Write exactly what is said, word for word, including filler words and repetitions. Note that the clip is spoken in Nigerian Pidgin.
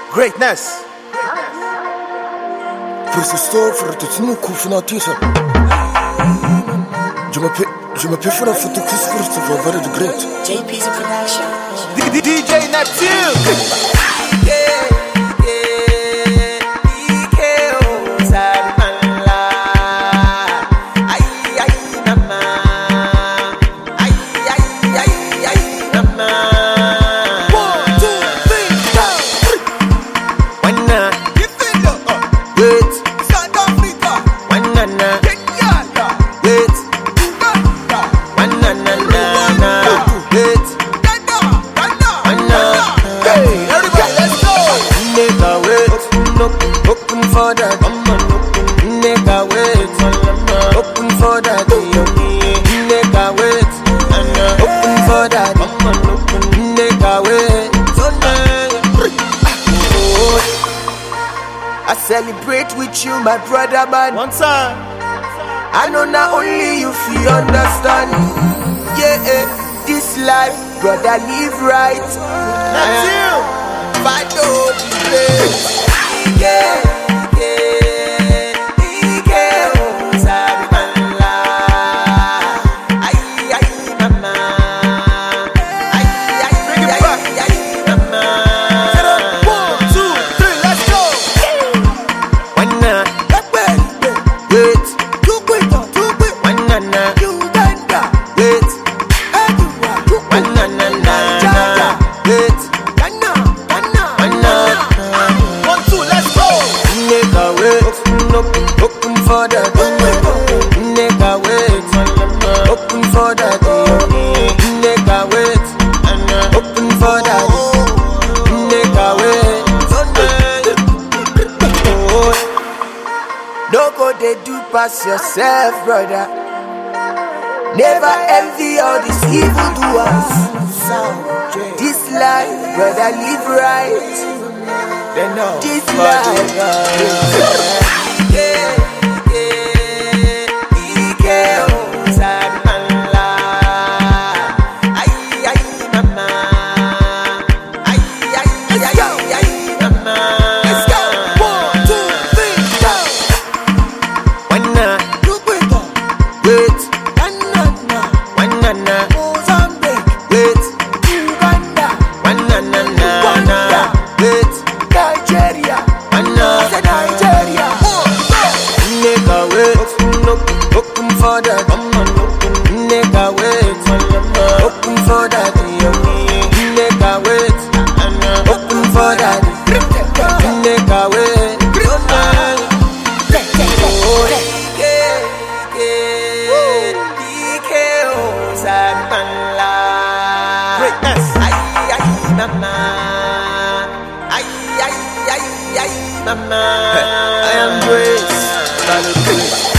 Greatness. Professeur för att du nog för någonting så. Je m'appelle je m'appelle för att du kus för att vara väldigt great. J P's a production. D J Neptune. Open for that, nigga wait. Open for that, nigga wait. Open for that, nigga wait. I celebrate with you, my brother man. One time. I know not only you feel understand. Yeah, this life, brother, live right. That's you. Fight all the place. Yeah. Open for that, nigga wait. Open for that, nigga wait. Open for that, nigga wait. No go they do pass yourself, brother. Never envy all these evil doers. This life, brother, live right. This life. Open for that, nigga wait. Open for that, nigga wait. Open for that, nigga wait. Greatness. I am Grace.